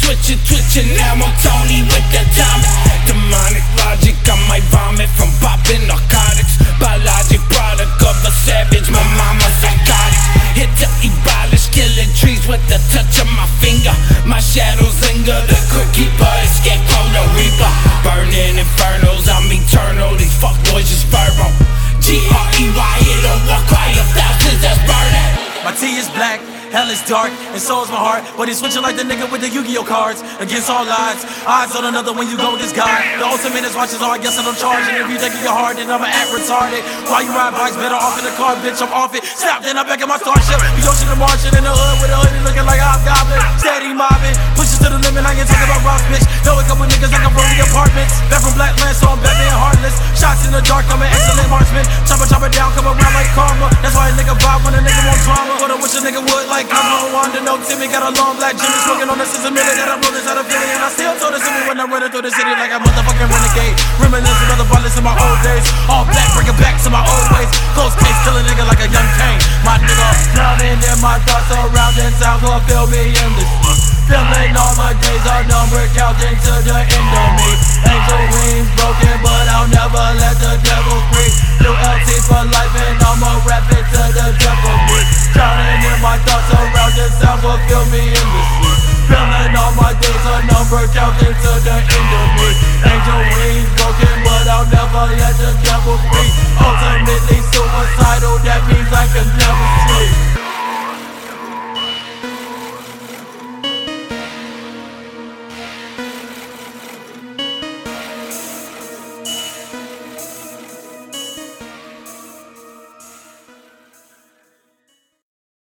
twitching, now I'm Tony with the time. Demonic logic, I might vomit from popping narcotics. Biologic product of a savage, my mama psychotic. Hit to abolish, killing trees with the touch of my finger. My shadows linger, the crypt keeper, escape from the reaper. Burning infernos, I'm eternal, these fuckboys just verbal. G-R-E-Y, it'll walk right up thousands that's burning. My tea is black, hell is dark, and so is my heart. But he's switching like the nigga with the Yu-Gi-Oh cards. Against all odds, odds on another when you go with this guy. The ultimate is watches all, I guess that I'm charging. If you think you're hard, then I'ma act retarded. While you ride bikes, better off in the car, bitch, I'm off it. Snap, then I'm back in my starship. The ocean and Martian in the hood with a hoodie looking like a hobgoblin. Steady mobbing, pushes to the limit, I ain't talking about rock, bitch. Know a couple niggas like I'm from the apartments. Back from Blackland, so I'm back being heartless. Shots in the dark, I'm an excellent marksman. Chop it down, come around like karma. That's why a nigga vibe when a nigga want drama. But I wish a nigga would like come on, Wanda, no Timmy. Got a long black Jimmy smoking on the scissor minute that I'm rolling out of Philly. And I still told the city when I'm running through the city like a motherfucking renegade. Reminiscing of the violence in my old days. All black, bring it back to my old ways. Close case, kill a nigga like a young Kane. My nigga, drowning in my thoughts surrounding sound, gonna feel me endlessly. Feeling all my days are numbered, counting to the end of me. Angel wings broken, but I'll never let the devil free. New LT for life and I'ma rap it to the death of me. Drowning in my thoughts around the sound will fill me endlessly. Feeling all my days are numbered, counting to the end of me. Angel wings broken, but I'll never let the devil free. Ultimately suicidal, that means I can never sleep.